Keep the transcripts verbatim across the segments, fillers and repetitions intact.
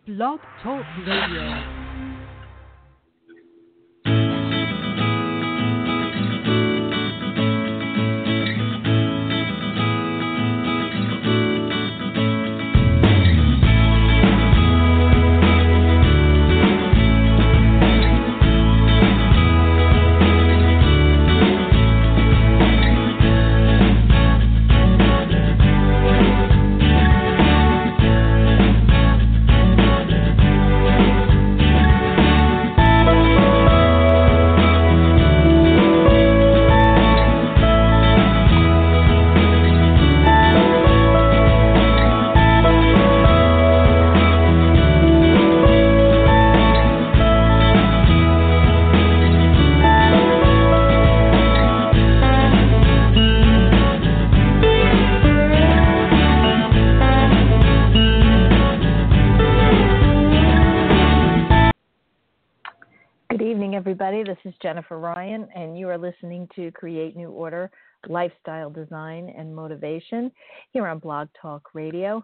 Blog Talk Radio. Everybody, this is Jennifer Ryan, and you are listening to Create New Order, Lifestyle Design and Motivation here on Blog Talk Radio,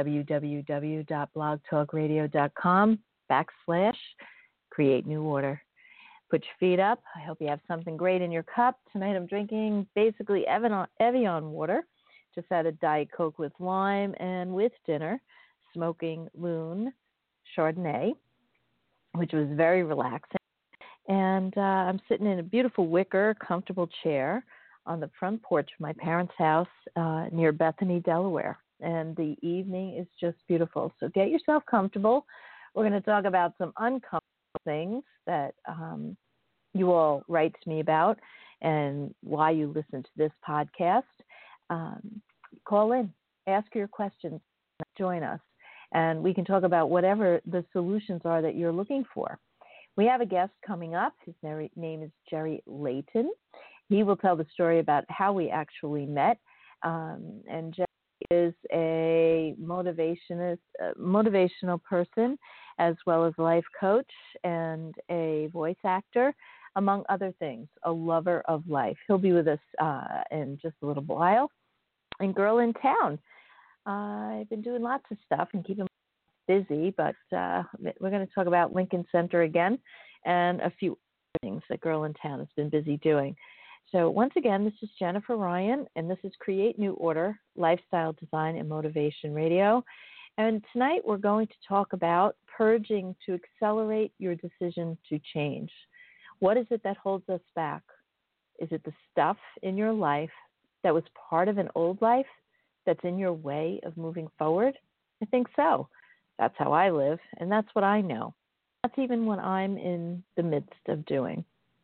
www.blogtalkradio.com backslash Create New Order. Put your feet up. I hope you have something great in your cup. Tonight I'm drinking basically Evian, Evian water. Just had a Diet Coke with lime, and with dinner, smoking Loon Chardonnay, which was very relaxing. And uh, I'm sitting in a beautiful wicker, comfortable chair on the front porch of my parents' house uh, near Bethany, Delaware. And the evening is just beautiful. So get yourself comfortable. We're going to talk about some uncomfortable things that um, you all write to me about and why you listen to this podcast. Um, call in, ask your questions, join us, and we can talk about whatever the solutions are that you're looking for. We have a guest coming up. His name is Jerry Layton. He will tell the story about how we actually met. Um, and Jerry is a motivationist, uh, motivational person, as well as a life coach and a voice actor, among other things, a lover of life. He'll be with us uh, in just a little while. And Girl in Town. Uh, I've been doing lots of stuff and keeping busy, but uh, we're going to talk about Lincoln Center again and a few things that Girl in Town has been busy doing. So once again, this is Jennifer Ryan, and this is Create New Order, Lifestyle Design and Motivation Radio. And tonight we're going to talk about purging to accelerate your decision to change. What is it that holds us back? Is it the stuff in your life that was part of an old life that's in your way of moving forward? I think so. That's how I live, and that's what I know. That's even what I'm in the midst of doing.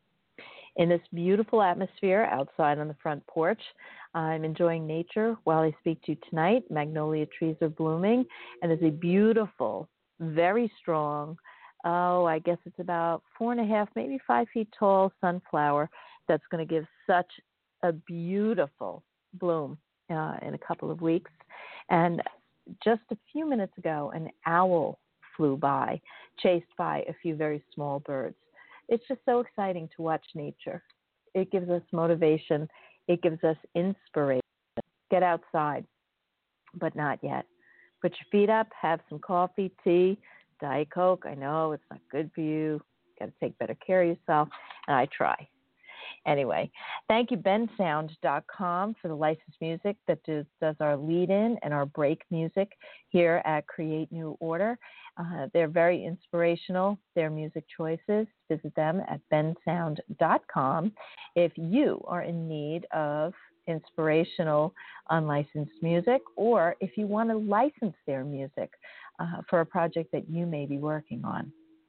In this beautiful atmosphere outside on the front porch, I'm enjoying nature while I speak to you tonight. Magnolia trees are blooming, and there's a beautiful, very strong, oh, I guess it's about four and a half, maybe five feet tall sunflower that's going to give such a beautiful bloom uh, in a couple of weeks. And just a few minutes ago, an owl flew by, chased by a few very small birds. It's just so exciting to watch nature. It gives us motivation. It gives us inspiration. Get outside, but not yet. Put your feet up, have some coffee, tea, Diet Coke. I know it's not good for you. Got to take better care of yourself, and I try. Anyway, thank you, Ben Sound dot com, for the licensed music that does, does our lead-in and our break music here at Create New Order. Uh, they're very inspirational, their music choices. Visit them at Ben Sound dot com if you are in need of inspirational unlicensed music, or if you want to license their music uh, for a project that you may be working on.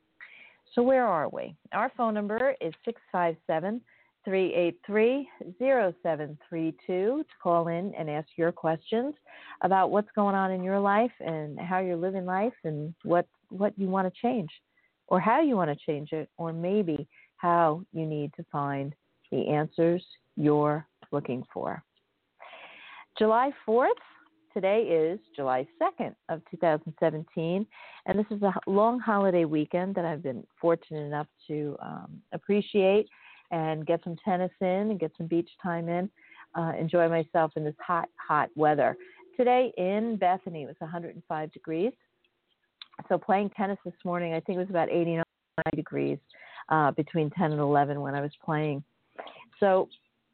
So where are we? Our phone number is six five seven, three eight three, zero seven three two to call in and ask your questions about what's going on in your life and how you're living life and what, what you want to change, or how you want to change it, or maybe how you need to find the answers you're looking for. July fourth, today is July second of two thousand seventeen, and this is a long holiday weekend that I've been fortunate enough to um, appreciate and get some tennis in and get some beach time in, uh, enjoy myself in this hot, hot weather. Today in Bethany it was one hundred five degrees. so playing tennis this morning, I think it was about eighty-nine degrees uh, between ten and eleven when I was playing. So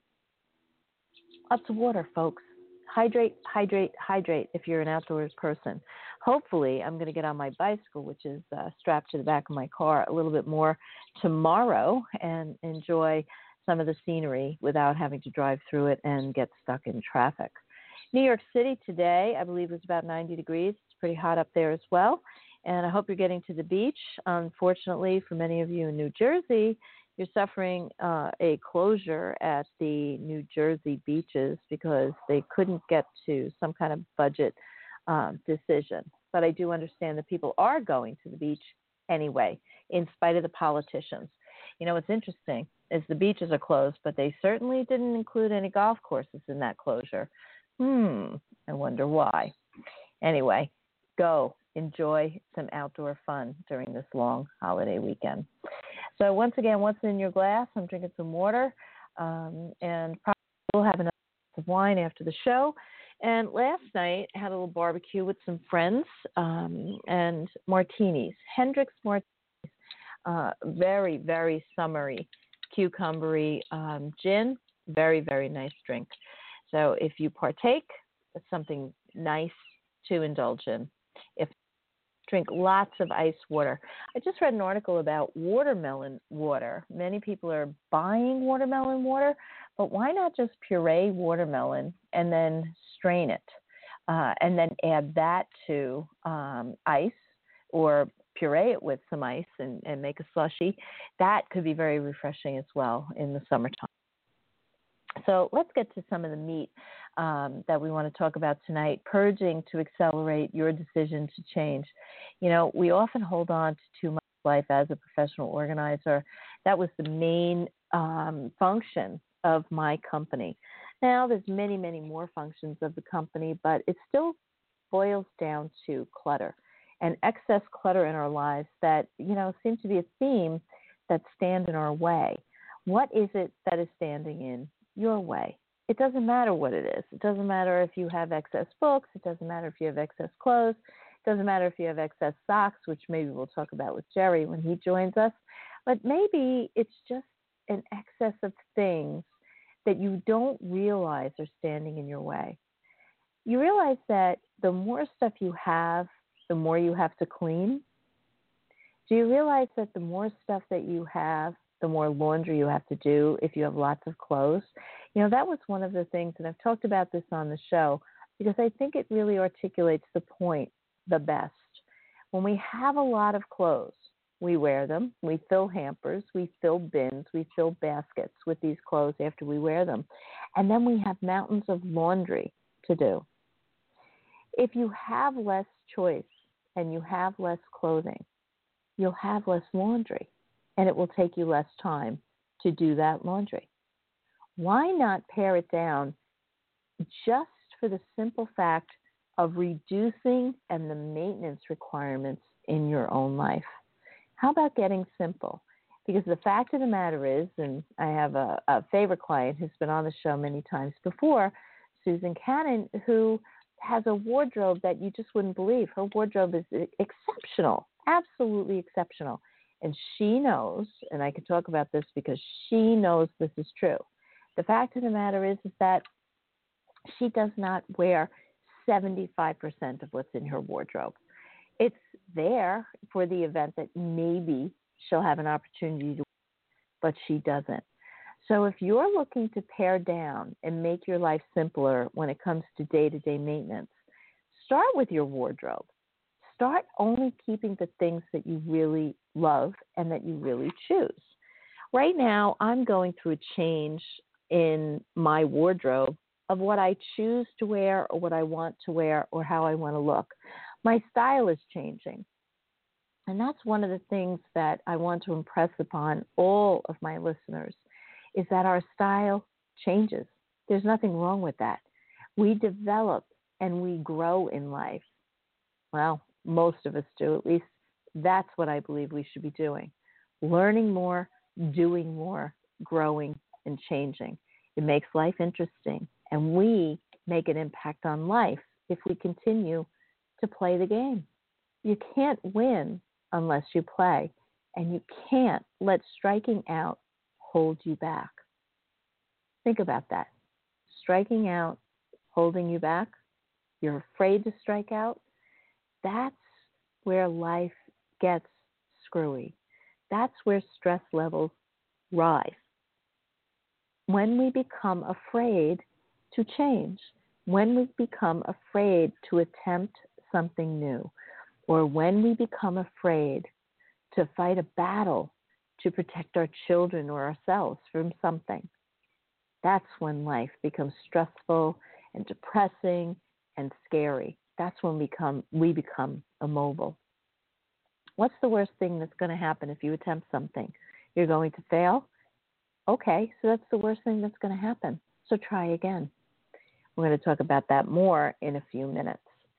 lots of water, folks. Hydrate, hydrate, hydrate if you're an outdoors person. Hopefully, I'm going to get on my bicycle, which is uh, strapped to the back of my car, a little bit more tomorrow and enjoy some of the scenery without having to drive through it and get stuck in traffic. New York City today, I believe, was about ninety degrees. It's pretty hot up there as well. And I hope you're getting to the beach. Unfortunately, for many of you in New Jersey, you're suffering uh, a closure at the New Jersey beaches because they couldn't get to some kind of budget um, decision. But I do understand that people are going to the beach anyway, in spite of the politicians. You know, what's interesting is the beaches are closed, but they certainly didn't include any golf courses in that closure. Hmm, I wonder why. Anyway, go enjoy some outdoor fun during this long holiday weekend. So once again, what's in your glass? I'm drinking some water, um, and probably we'll have another glass of wine after the show. And last night, I had a little barbecue with some friends um, and martinis, Hendrick's martinis, uh, very, very summery, cucumbery um, gin, very, very nice drink. So if you partake, it's something nice to indulge in. If drink lots of ice water. I just read an article about watermelon water. Many people are buying watermelon water, but why not just puree watermelon and then strain it uh, and then add that to um, ice or puree it with some ice and, and make a slushy? That could be very refreshing as well in the summertime. So let's get to some of the meat um, that we want to talk about tonight, purging to accelerate your decision to change. You know, we often hold on to too much life as a professional organizer. That was the main um, function of my company. Now, there's many, many more functions of the company, but it still boils down to clutter and excess clutter in our lives that, you know, seem to be a theme that stand in our way. What is it that is standing in your way? It doesn't matter what it is. It doesn't matter if you have excess books. It doesn't matter if you have excess clothes. It doesn't matter if you have excess socks, which maybe we'll talk about with Jerry when he joins us. But maybe it's just an excess of things that you don't realize are standing in your way. You realize that the more stuff you have, the more you have to clean. Do you realize that the more stuff that you have, the more laundry you have to do if you have lots of clothes? You know, that was one of the things, and I've talked about this on the show, because I think it really articulates the point the best. When we have a lot of clothes, we wear them, we fill hampers, we fill bins, we fill baskets with these clothes after we wear them, and then we have mountains of laundry to do. If you have less choice and you have less clothing, you'll have less laundry, and it will take you less time to do that laundry. Why not pare it down just for the simple fact of reducing and the maintenance requirements in your own life? How about getting simple? Because the fact of the matter is, and I have a, a favorite client who's been on the show many times before, Susan Cannon, who has a wardrobe that you just wouldn't believe. Her wardrobe is exceptional, absolutely exceptional. And she knows, and I can talk about this because she knows this is true. The fact of the matter is, is that she does not wear seventy-five percent of what's in her wardrobe. It's there for the event that maybe she'll have an opportunity to, but she doesn't. So if you're looking to pare down and make your life simpler when it comes to day-to-day maintenance, start with your wardrobe. Start only keeping the things that you really love and that you really choose. Right now, I'm going through a change in my wardrobe of what I choose to wear or what I want to wear or how I want to look. My style is changing. And that's one of the things that I want to impress upon all of my listeners, is that our style changes. There's nothing wrong with that. We develop and we grow in life. Well, most of us do. At least that's what I believe we should be doing. Learning more, doing more, growing, and changing. It makes life interesting, and we make an impact on life if we continue to play the game. You can't win unless you play, and you can't let striking out hold you back. Think about that. Striking out, holding you back, you're afraid to strike out. That's where life gets screwy. That's where stress levels rise. When we become afraid to change, when we become afraid to attempt something new, or when we become afraid to fight a battle to protect our children or ourselves from something, that's when life becomes stressful and depressing and scary. That's when we become, we become immobile. What's the worst thing that's going to happen if you attempt something? You're going to fail? Okay, so that's the worst thing that's going to happen. So try again. We're going to talk about that more in a few minutes.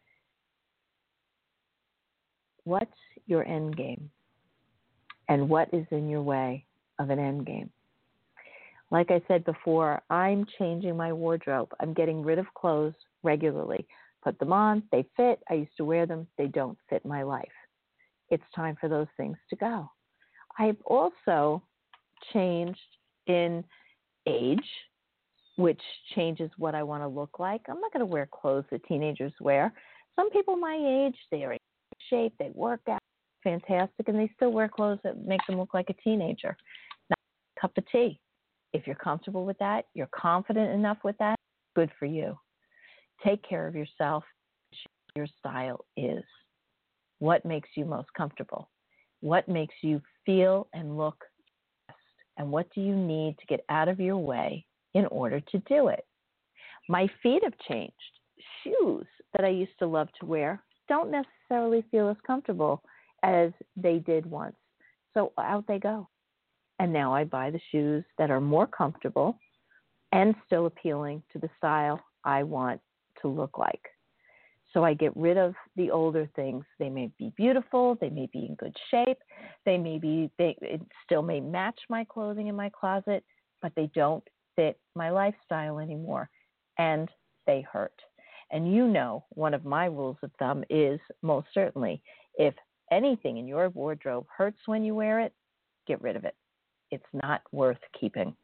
What's your end game? And what is in your way of an end game? Like I said before, I'm changing my wardrobe. I'm getting rid of clothes regularly. Put them on, they fit. I used to wear them. They don't fit my life. It's time for those things to go. I've also changed in age, which changes what I want to look like. I'm not going to wear clothes that teenagers wear. Some people my age, they are in shape, they work out, fantastic, and they still wear clothes that make them look like a teenager. Not a cup of tea. If you're comfortable with that, you're confident enough with that, good for you. Take care of yourself. Your style is. What makes you most comfortable? What makes you feel and look best? And what do you need to get out of your way in order to do it? My feet have changed. Shoes that I used to love to wear don't necessarily feel as comfortable as they did once. So out they go. And now I buy the shoes that are more comfortable and still appealing to the style I want to look like. So I get rid of the older things. They may be beautiful, they may be in good shape, they may be, they it still may match my clothing in my closet, but they don't fit my lifestyle anymore, and they hurt. And you know, one of my rules of thumb is most certainly, if anything in your wardrobe hurts when you wear it, get rid of it. It's not worth keeping.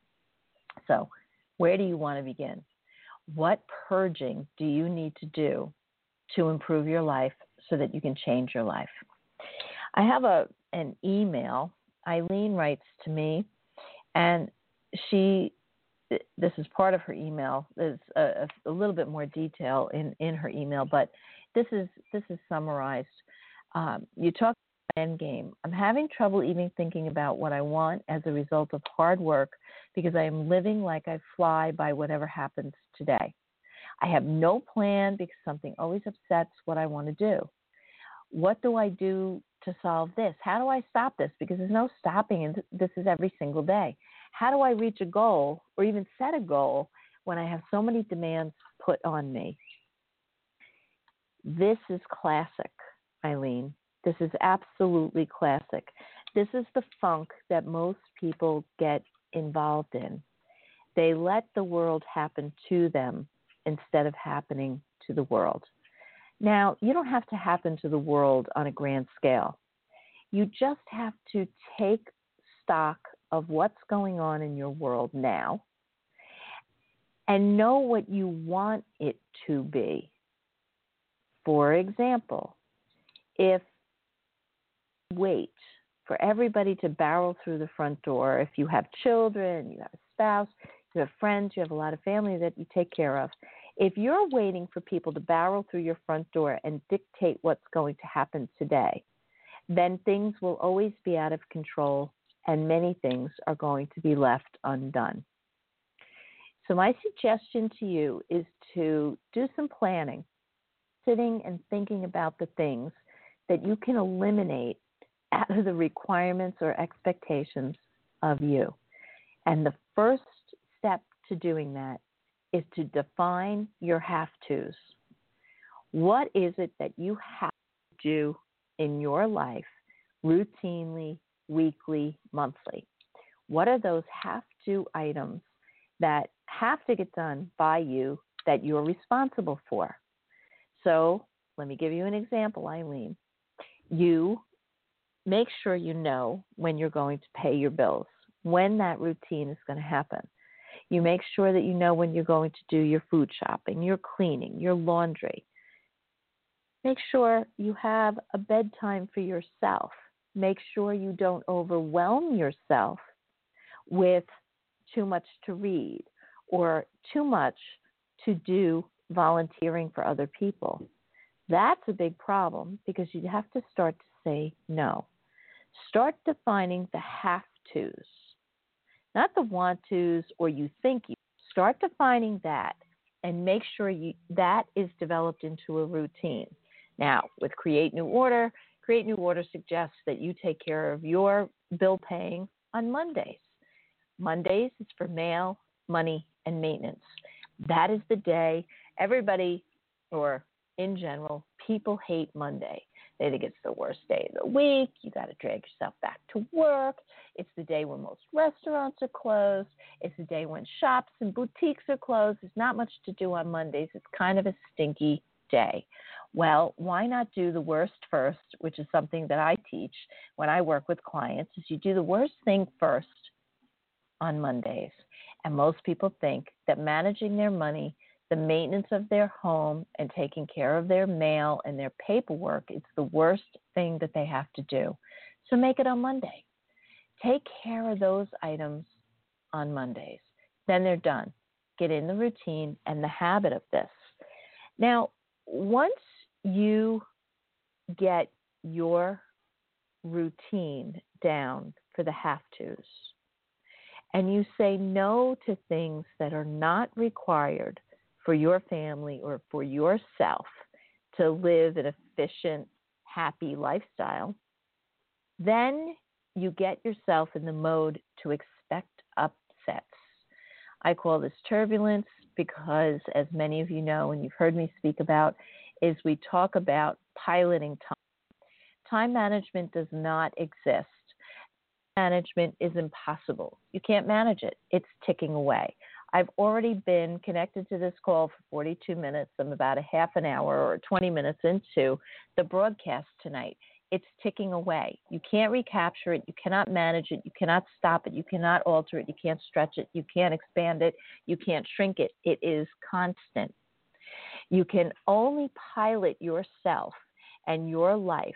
So where do you want to begin? What purging do you need to do to improve your life so that you can change your life? I have a an email. Eileen writes to me, and she, this is part of her email. There's a, a little bit more detail in, in her email, but this is this is summarized. Um, you talk about end game. I'm having trouble even thinking about what I want as a result of hard work because I am living like I fly by whatever happens today. I have no plan because something always upsets what I want to do. What do I do to solve this? How do I stop this? Because there's no stopping, and this is every single day. How do I reach a goal or even set a goal when I have so many demands put on me? This is classic, Eileen. This is absolutely classic. This is the funk that most people get involved in. They let the world happen to them instead of happening to the world. Now, you don't have to happen to the world on a grand scale. You just have to take stock of what's going on in your world now and know what you want it to be. For example, if you wait for everybody to barrel through the front door, if you have children, you have a spouse, you have friends, you have a lot of family that you take care of, if you're waiting for people to barrel through your front door and dictate what's going to happen today, then things will always be out of control and many things are going to be left undone. So my suggestion to you is to do some planning, sitting and thinking about the things that you can eliminate out of the requirements or expectations of you. And the first step to doing that is to define your have-tos. What is it that you have to do in your life routinely, weekly, monthly? What are those have-to items that have to get done by you that you're responsible for? So let me give you an example, Eileen. You make sure you know when you're going to pay your bills, when that routine is going to happen. You make sure that you know when you're going to do your food shopping, your cleaning, your laundry. Make sure you have a bedtime for yourself. Make sure you don't overwhelm yourself with too much to read or too much to do volunteering for other people. That's a big problem because you have to start to say no. Start defining the have-tos, not the want-tos or you think you. Start defining that and make sure you, that is developed into a routine. Now, with Create New Order, Create New Order suggests that you take care of your bill paying on Mondays. Mondays is for mail, money, and maintenance. That is the day everybody, or in general, people hate Monday. They think it's the worst day of the week. You got to drag yourself back to work. It's the day when most restaurants are closed. It's the day when shops and boutiques are closed. There's not much to do on Mondays. It's kind of a stinky day. Well, why not do the worst first, which is something that I teach when I work with clients, is you do the worst thing first on Mondays. And most people think that managing their money, the maintenance of their home, and taking care of their mail and their paperwork is the worst thing that they have to do. So make it on Monday. Take care of those items on Mondays. Then they're done. Get in the routine and the habit of this. Now, once you get your routine down for the have-tos, and you say no to things that are not required for your family or for yourself to live an efficient, happy lifestyle, then you get yourself in the mode to expect upsets. I call this turbulence because, as many of you know and you've heard me speak about, is we talk about piloting time. Time management does not exist. Management is impossible. You can't manage it. It's ticking away. I've already been connected to this call for forty-two minutes. I'm about a half an hour or twenty minutes into the broadcast tonight. It's ticking away. You can't recapture it. You cannot manage it. You cannot stop it. You cannot alter it. You can't stretch it. You can't expand it. You can't shrink it. It is constant. You can only pilot yourself and your life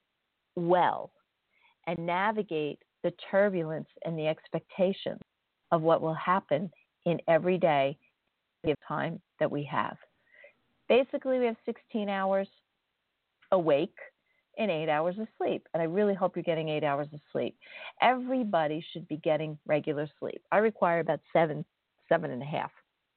well and navigate the turbulence and the expectations of what will happen in every day of time that we have. Basically, we have sixteen hours awake and eight hours of sleep. And I really hope you're getting eight hours of sleep. Everybody should be getting regular sleep. I require about seven, seven and a half.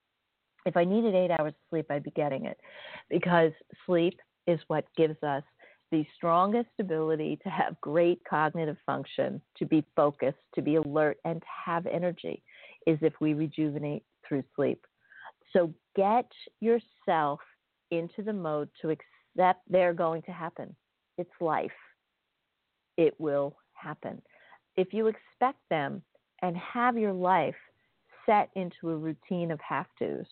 If I needed eight hours of sleep, I'd be getting it, because sleep is what gives us the strongest ability to have great cognitive function, to be focused, to be alert, and to have energy, is if we rejuvenate through sleep. So get yourself into the mode to accept they're going to happen. It's life. It will happen. If you expect them and have your life set into a routine of have-tos,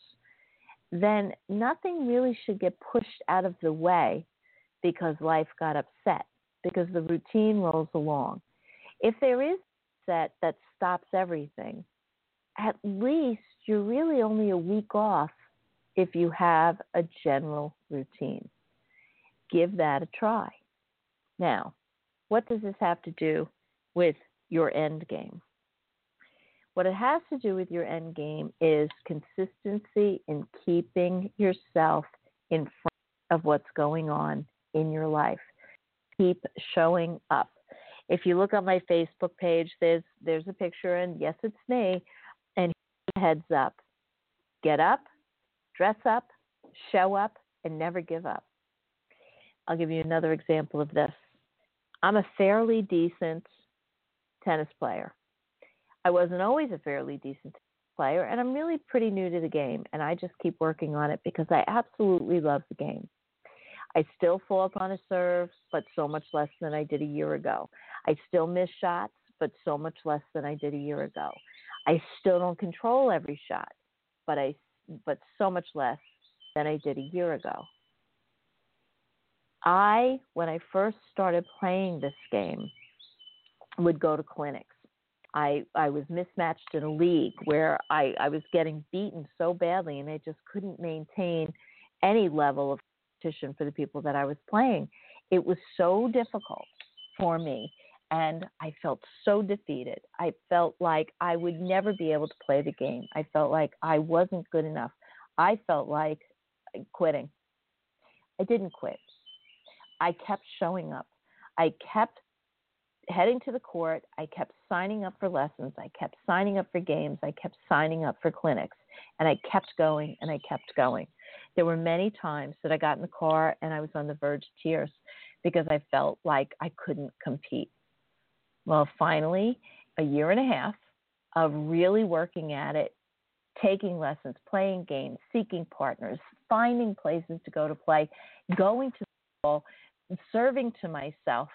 then nothing really should get pushed out of the way because life got upset, because the routine rolls along. If there is a set that stops everything, at least you're really only a week off if you have a general routine. Give that a try. Now, what does this have to do with your end game? What it has to do with your end game is consistency in keeping yourself in front of what's going on in your life. Keep showing up. If you look on my Facebook page, there's there's a picture, and yes, it's me, and heads up. Get up, dress up, show up, and never give up. I'll give you another example of this. I'm a fairly decent tennis player. I wasn't always a fairly decent player, and I'm really pretty new to the game, and I just keep working on it because I absolutely love the game. I still fall upon a serve, but so much less than I did a year ago. I still miss shots, but so much less than I did a year ago. I still don't control every shot, but I but so much less than I did a year ago. I, when I first started playing this game, would go to clinics. I, I was mismatched in a league where I, I was getting beaten so badly and I just couldn't maintain any level of competition for the people that I was playing. It was so difficult for me and I felt so defeated. I felt like I would never be able to play the game. I felt like I wasn't good enough. I felt like quitting. I didn't quit. I kept showing up. I kept heading to the court. I kept signing up for lessons. I kept signing up for games. I kept signing up for clinics. And I kept going and I kept going. There were many times that I got in the car and I was on the verge of tears because I felt like I couldn't compete. Well, finally, a year and a half of really working at it, taking lessons, playing games, seeking partners, finding places to go to play, going to school, serving to myself,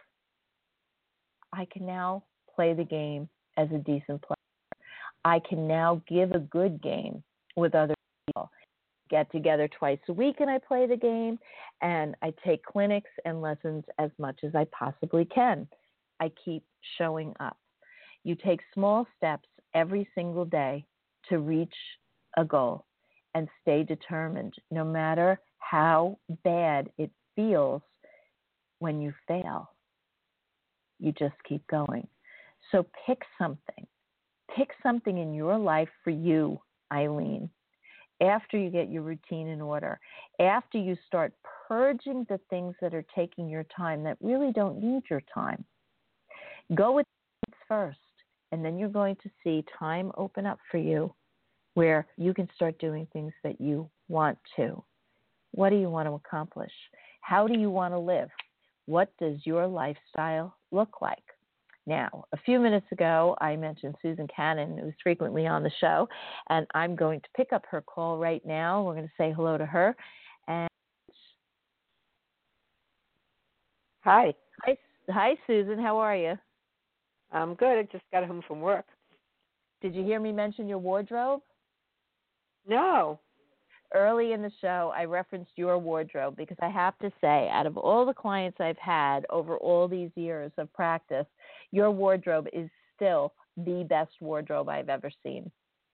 I can now play the game as a decent player. I can now give a good game with other people. Get together twice a week and I play the game, and I take clinics and lessons as much as I possibly can. I keep showing up. You take small steps every single day to reach a goal and stay determined, no matter how bad it feels when you fail. You just keep going. So pick something. Pick something in your life for you, Eileen, after you get your routine in order, after you start purging the things that are taking your time that really don't need your time. Go with things first, and then you're going to see time open up for you where you can start doing things that you want to. What do you want to accomplish? How do you want to live? What does your lifestyle look like? Now, a few minutes ago, I mentioned Susan Cannon, who's frequently on the show, and I'm going to pick up her call right now. We're going to say hello to her. And Hi. Hi, hi, Susan. How are you? I'm good. I just got home from work. Did you hear me mention your wardrobe? No. Early in the show, I referenced your wardrobe because I have to say, out of all the clients I've had over all these years of practice, your wardrobe is still the best wardrobe I've ever seen.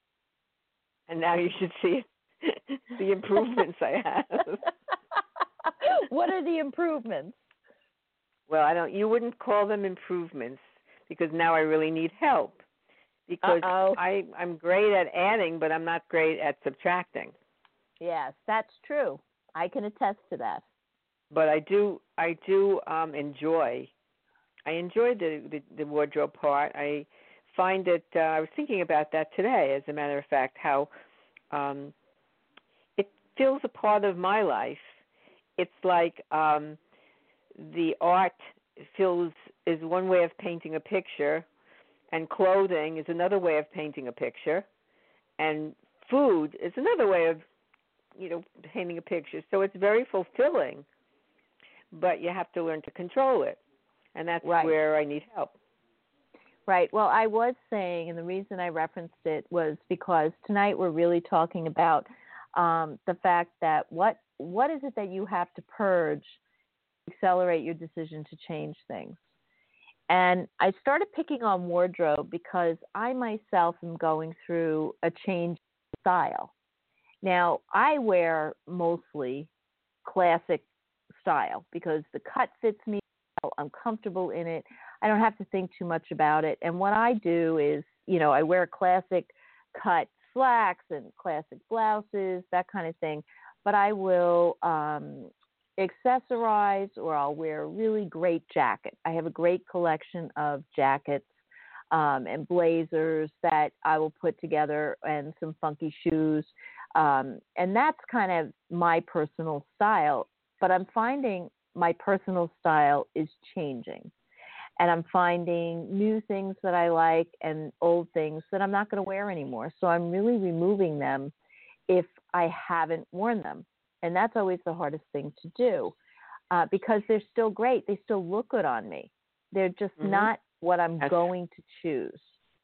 And now you should see the improvements I have. What are the improvements? Well, I don't. You wouldn't call them improvements because now I really need help. Because Uh-oh. I I'm great at adding, but I'm not great at subtracting. Yes, that's true. I can attest to that. But I do I do um, enjoy. I enjoy the, the the wardrobe part. I find that uh, I was thinking about that today. As a matter of fact, how um, it fills a part of my life. It's like um, the art fills is one way of painting a picture, and clothing is another way of painting a picture, and food is another way of, you know, painting a picture. So it's very fulfilling, but you have to learn to control it, and that's right. where I need help. Right. Well, I was saying, and the reason I referenced it was because tonight we're really talking about um, the fact that what what is it that you have to purge to accelerate your decision to change things. And I started picking on wardrobe because I myself am going through a change in style. Now, I wear mostly classic style because the cut fits me well, I'm comfortable in it. I don't have to think too much about it. And what I do is, you know, I wear classic cut slacks and classic blouses, that kind of thing. But I will um, accessorize, or I'll wear a really great jacket. I have a great collection of jackets um, and blazers that I will put together, and some funky shoes. Um, and that's kind of my personal style. But I'm finding my personal style is changing. And I'm finding new things that I like and old things that I'm not going to wear anymore. So I'm really removing them if I haven't worn them. And that's always the hardest thing to do uh, because they're still great. They still look good on me. They're just mm-hmm. not what I'm that's... going to choose.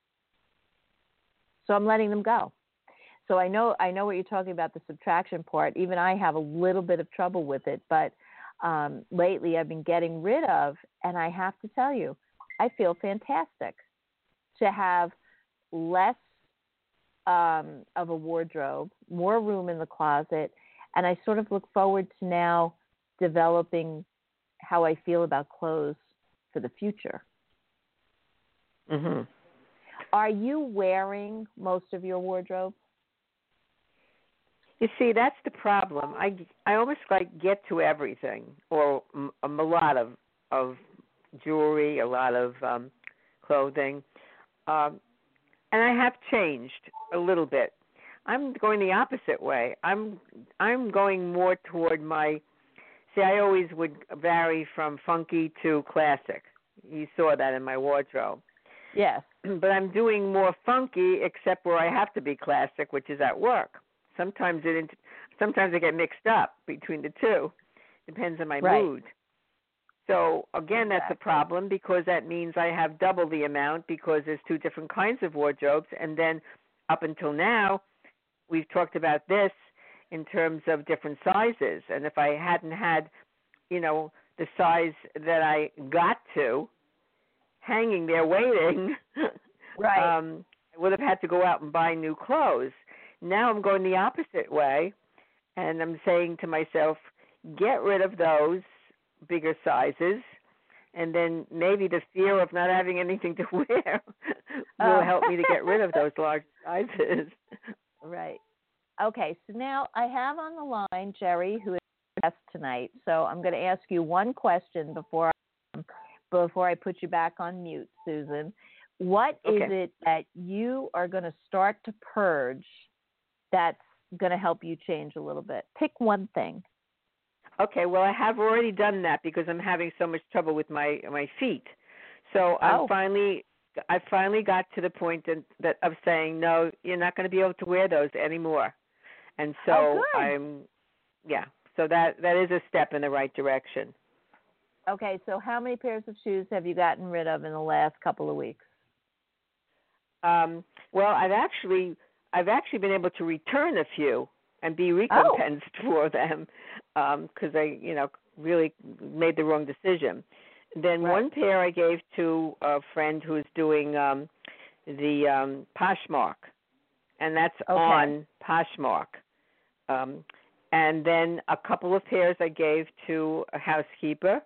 So I'm letting them go. So I know I know what you're talking about, the subtraction part. Even I have a little bit of trouble with it, but um, lately I've been getting rid of, and I have to tell you, I feel fantastic to have less um, of a wardrobe, more room in the closet, and I sort of look forward to now developing how I feel about clothes for the future. Mm-hmm. Are you wearing most of your wardrobe? You see, that's the problem. I, I almost like get to everything, or m- a lot of of jewelry, a lot of um, clothing, um, and I have changed a little bit. I'm going the opposite way. I'm I'm going more toward my. See, I always would vary from funky to classic. You saw that in my wardrobe. Yes. But I'm doing more funky, except where I have to be classic, which is at work. Sometimes it, sometimes I get mixed up between the two. Depends on my right. mood. So again, exactly. that's a problem because that means I have double the amount because there's two different kinds of wardrobes. And then up until now, we've talked about this in terms of different sizes. And if I hadn't had, you know, the size that I got to, hanging there waiting, right. um, I would have had to go out and buy new clothes. Now I'm going the opposite way, and I'm saying to myself, get rid of those bigger sizes, and then maybe the fear of not having anything to wear will oh. help me to get rid of those large sizes. Right. Okay, so now I have on the line Jerry, who is a guest tonight. So I'm going to ask you one question before I, before I put you back on mute, Susan. What okay. is it that you are going to start to purge that's going to help you change a little bit? Pick one thing. Okay, well, I have already done that because I'm having so much trouble with my my feet. So I'm oh. finally, I finally got to the point that, that of saying, no, you're not going to be able to wear those anymore. And so oh, good. I'm, yeah. So that that is a step in the right direction. Okay, so how many pairs of shoes have you gotten rid of in the last couple of weeks? Um, well, I've actually I've actually been able to return a few and be recompensed oh. for them because um, I, you know, really made the wrong decision. Then right. one pair I gave to a friend who's doing um, the um, Poshmark, and that's okay. on Poshmark. Um, and then a couple of pairs I gave to a housekeeper.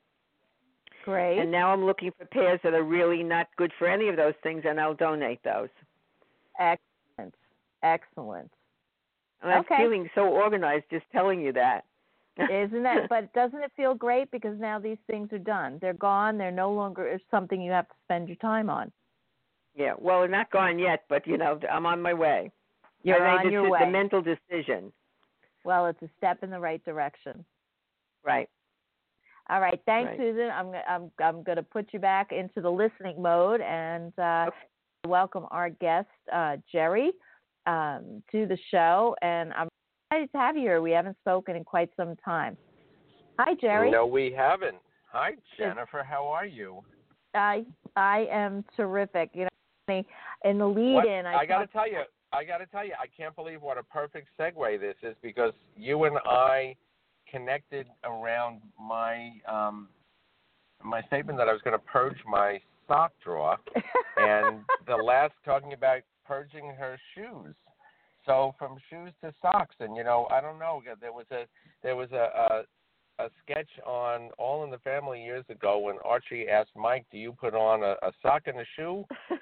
Great. And now I'm looking for pairs that are really not good for any of those things, and I'll donate those. Excellent. Excellent. And I'm okay. feeling so organized just telling you that. Isn't that? But doesn't it feel great because now these things are done? They're gone. They're no longer something you have to spend your time on. Yeah. Well, they're not gone yet, but you know, I'm on my way. You're I made on the, your way. The mental decision. Well, it's a step in the right direction. Right. All right. Thanks, right. Susan. I'm I'm I'm going to put you back into the listening mode and uh, okay. welcome our guest uh, Jerry um, to the show. And I'm excited to have you here. We haven't spoken in quite some time. Hi, Jerry. No, we haven't. Hi, Jennifer. How are you? I I am terrific. You know, in the lead-in, I, I got to tell you, I got to tell you, I can't believe what a perfect segue this is because you and I connected around my um, my statement that I was going to purge my sock drawer, and the last talking about purging her shoes. So from shoes to socks, and you know, I don't know. There was a there was a, a, a sketch on All in the Family years ago when Archie asked Mike, "Do you put on a, a sock and a shoe,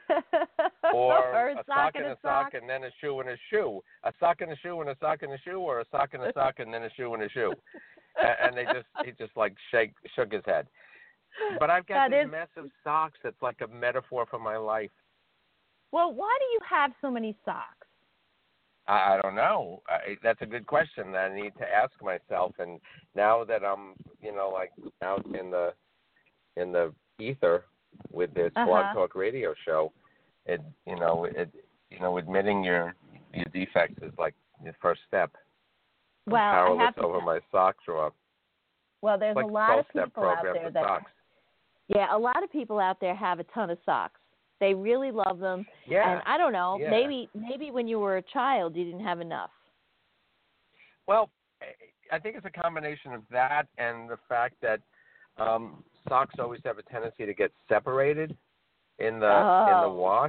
or, or a, a sock, sock and and a a sock, sock and then a shoe and a shoe, a sock and a shoe and a sock and a shoe, or a sock and a sock and then a shoe and a shoe?" and, and they just he just like shake shook his head. But I've got that this is... mess of socks that's like a metaphor for my life. Well, why do you have so many socks? I, I don't know. I, that's a good question that I need to ask myself. And now that I'm, you know, like out in the in the ether with this uh-huh. Blog Talk Radio show, it, you know, it, you know, admitting your your defects is like the first step. Well, I'm powerless I have to over my sock drawer. Well, there's like a lot of people out program there for that. Socks. Yeah, a lot of people out there have a ton of socks. They really love them. Yeah. And I don't know, yeah. maybe maybe when you were a child you didn't have enough. Well, I think it's a combination of that and the fact that um, socks always have a tendency to get separated in the oh. in the wash.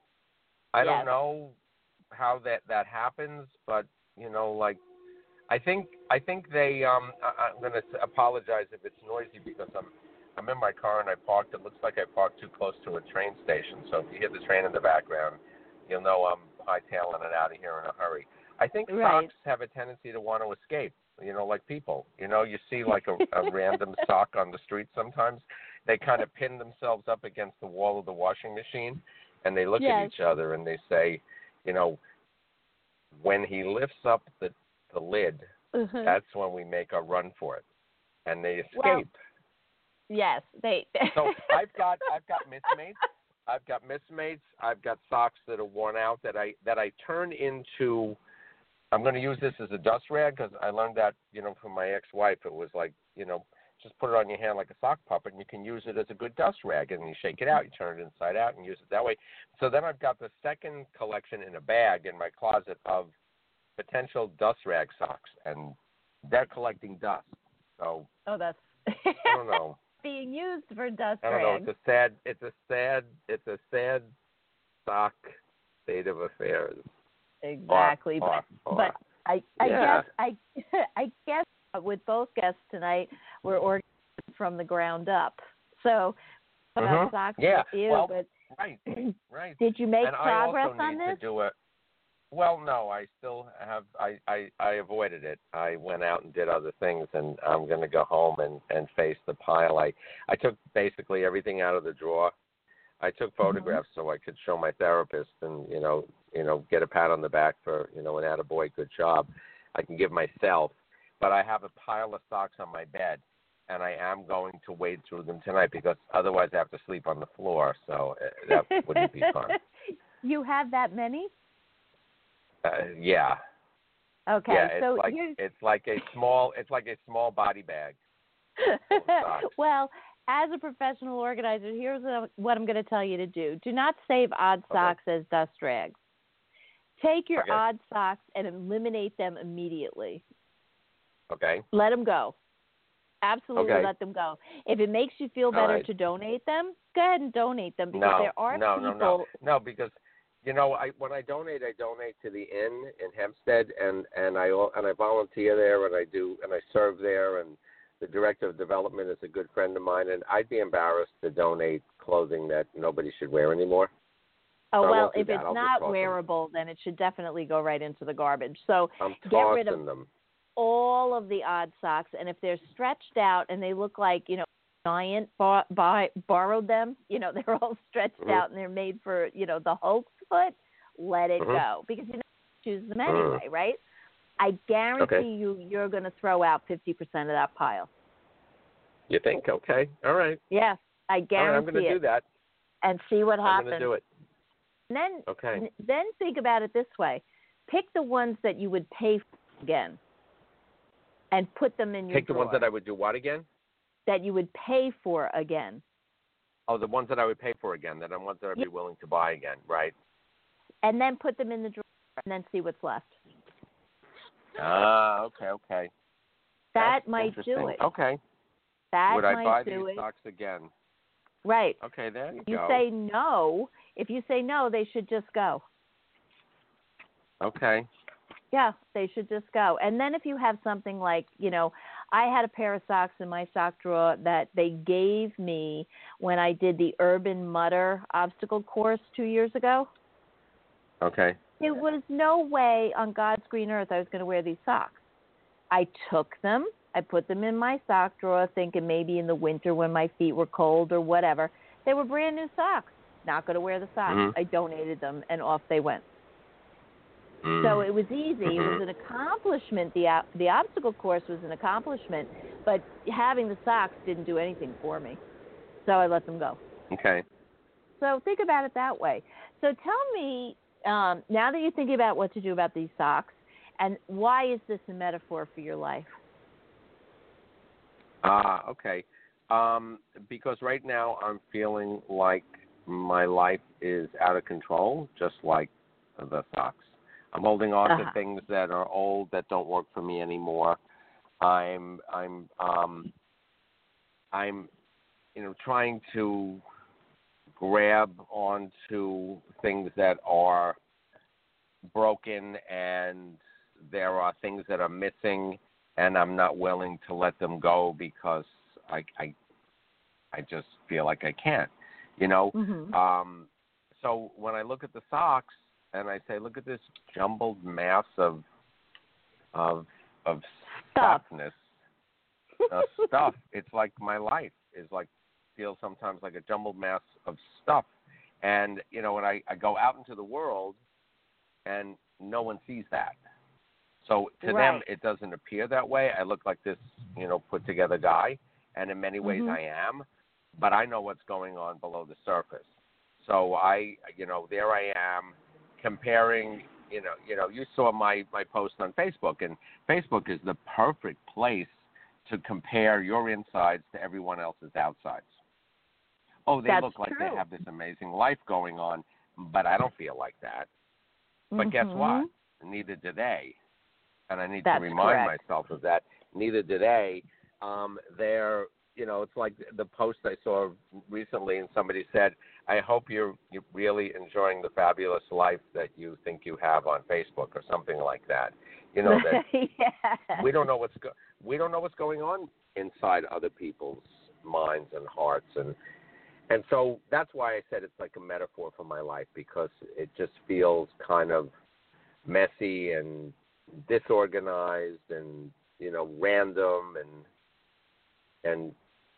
I yes. don't know how that that happens, but you know, like I think I think they. Um, I, I'm going to apologize if it's noisy because I'm I'm in my car and I parked. It looks like I parked too close to a train station. So if you hear the train in the background, you'll know I'm hightailing it out of here in a hurry. I think right. socks have a tendency to want to escape. You know, like people. You know, you see like a, a random sock on the street sometimes. They kind of pin themselves up against the wall of the washing machine, and they look yes. at each other and they say, you know, when he lifts up the the lid, mm-hmm. that's when we make a run for it, and they escape. Well, yes, they. So I've got I've got mismates. I've got mismates. I've got socks that are worn out that I that I turn into. I'm going to use this as a dust rag because I learned that, you know, from my ex-wife. It was like, you know, just put it on your hand like a sock puppet, and you can use it as a good dust rag. And you shake it out, you turn it inside out, and use it that way. So then I've got the second collection in a bag in my closet of potential dust rag socks, and they're collecting dust. So oh, that's I don't know. Being used for dust I don't rags. know. It's a sad. It's a sad. It's a sad sock state of affairs. Exactly, or, but or, but I I yeah. guess I I guess with both guests tonight we're organized from the ground up. So about mm-hmm. socks yeah. with you, well, but right, right. did you make and progress I also on need this? To do it. Well, no, I still have. I, I I avoided it. I went out and did other things, and I'm going to go home and and face the pile. I I took basically everything out of the drawer. I took photographs mm-hmm. so I could show my therapist, and you know, you know, get a pat on the back for you know an attaboy, good job. I can give myself, but I have a pile of socks on my bed, and I am going to wade through them tonight because otherwise I have to sleep on the floor. So that wouldn't be fun. You have that many? Uh, yeah. Okay. Yeah, it's so like here's... it's like a small it's like a small body bag. Well, as a professional organizer, here's what I'm going to tell you to do. Do not save odd socks okay. as dust rags. Take your okay. odd socks and eliminate them immediately. Okay. Let them go. Absolutely okay. let them go. If it makes you feel better right. to donate them, go ahead and donate them because no, there are no, people. No, no, no, because you know, I when I donate, I donate to the inn in Hempstead, and and I and I volunteer there, and I do and I serve there, and the director of development is a good friend of mine, and I'd be embarrassed to donate clothing that nobody should wear anymore. Oh, so well, if that. it's I'll not wearable, them. then it should definitely go right into the garbage. So I'm get rid of them. all of the odd socks, and if they're stretched out and they look like, you know, Giant bar- buy, borrowed them, you know, they're all stretched mm-hmm. out and they're made for, you know, the Hulk's foot, let it mm-hmm. go because you know choose them anyway, mm. right? I guarantee okay. you you're going to throw out fifty percent of that pile. You think? Okay. All right. Yes, I guarantee all right, I'm going to it. do that. And see what I'm happens. I'm going to do it. And then, okay. then think about it this way. Pick the ones that you would pay for again and put them in your Pick the drawer. ones that I would do what again? That you would pay for again. Oh, the ones that I would pay for again, that I'm ones that I'd yeah. be willing to buy again, right? And then put them in the drawer and then see what's left. Ah, okay, okay. That That's might do it. Okay. That would might I buy do these it. socks again? Right. Okay, there you, you go. You say no. If you say no, they should just go. Okay. Yeah, they should just go. And then if you have something like, you know, I had a pair of socks in my sock drawer that they gave me when I did the Urban Mutter obstacle course two years ago. Okay. There was no way on God's green earth I was going to wear these socks. I took them. I put them in my sock drawer thinking maybe in the winter when my feet were cold or whatever. They were brand new socks. Not going to wear the socks. Mm-hmm. I donated them, and off they went. Mm. So it was easy. Mm-hmm. It was an accomplishment. The the obstacle course was an accomplishment, but having the socks didn't do anything for me. So I let them go. Okay. So think about it that way. So tell me, um, now that you're thinking about what to do about these socks, and why is this a metaphor for your life? Ah, uh, okay. Um, because right now I'm feeling like my life is out of control, just like the socks. I'm holding on uh-huh. to things that are old, that don't work for me anymore. I'm I'm um, I'm you know trying to grab onto things that are broken, and there are things that are missing, and I'm not willing to let them go because I I, I just feel like I can't, you know. Mm-hmm. Um, so when I look at the socks and I say, look at this jumbled mass of of of Stuff. stuffness, uh, stuff. It's like my life is like feels sometimes like a jumbled mass of stuff, and you know when I, I go out into the world, and no one sees that. So to Right. them, it doesn't appear that way. I look like this, you know, put together guy, and in many ways Mm-hmm. I am, but I know what's going on below the surface. So I, you know, there I am comparing. You know, you know, you saw my, my post on Facebook, and Facebook is the perfect place to compare your insides to everyone else's outsides. Oh, they That's look like true. they have this amazing life going on, but I don't feel like that. But guess Mm-hmm. what? Neither do they. And I need That's to remind correct. myself of that. Neither do they. Um, they're, you know, it's like the post I saw recently, and somebody said, I hope you're, you're really enjoying the fabulous life that you think you have on Facebook, or something like that. You know, that yeah. we don't know what's go- we don't know what's going on inside other people's minds and hearts, and and so that's why I said it's like a metaphor for my life, because it just feels kind of messy and disorganized and, you know, random and and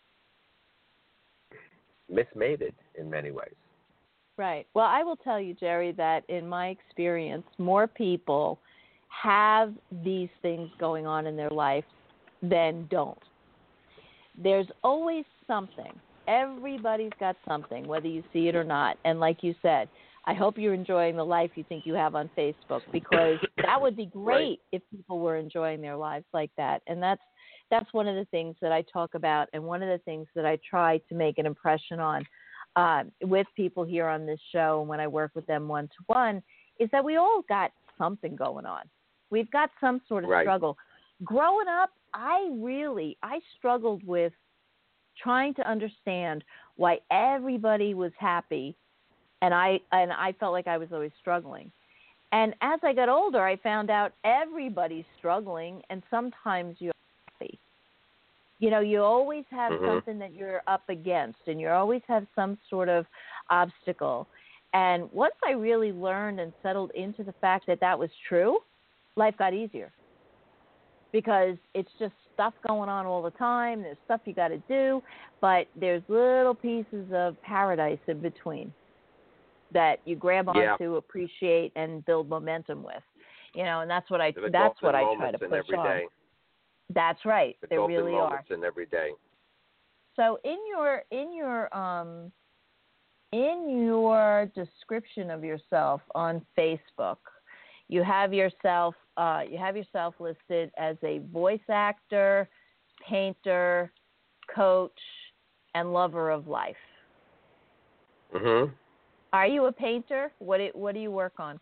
mismated in many ways. Right. Well, I will tell you, Jerry, that in my experience, more people have these things going on in their life than don't. There's always something. Everybody's got something, whether you see it or not. And like you said, I hope you're enjoying the life you think you have on Facebook, because that would be great Right. if people were enjoying their lives like that. And that's that's one of the things that I talk about, and one of the things that I try to make an impression on uh, with people here on this show, and when I work with them one-to-one, is that we all got something going on. We've got some sort of Right. struggle. Growing up, I really, I struggled with trying to understand why everybody was happy, and I and I felt like I was always struggling. And as I got older, I found out everybody's struggling, and sometimes you're happy. You know, you always have Mhm. something that you're up against, and you always have some sort of obstacle. And once I really learned and settled into the fact that that was true, life got easier, because it's just stuff going on all the time. There's stuff you got to do, but there's little pieces of paradise in between that you grab Yeah. onto, appreciate, and build momentum with. You know, and that's what I The that's what golden I try to moments in push every on. day. That's right. The There golden really are. moments in every day. So in your in your um in your description of yourself on Facebook, you have yourself uh, you have yourself listed as a voice actor, painter, coach, and lover of life. Mhm. Are you a painter? What do, what do you work on?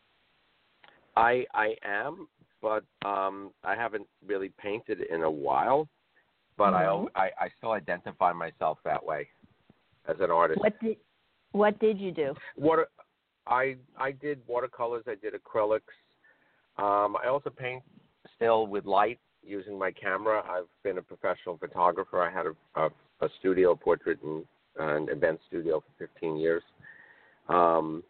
I I am, but um, I haven't really painted in a while. But Mhm. I, I I still identify myself that way, as an artist. What did What did you do? Water, I I did watercolors. I did acrylics. Um, I also paint still with light using my camera. I've been a professional photographer. I had a a, a studio, portrait and an event studio for fifteen years. Um,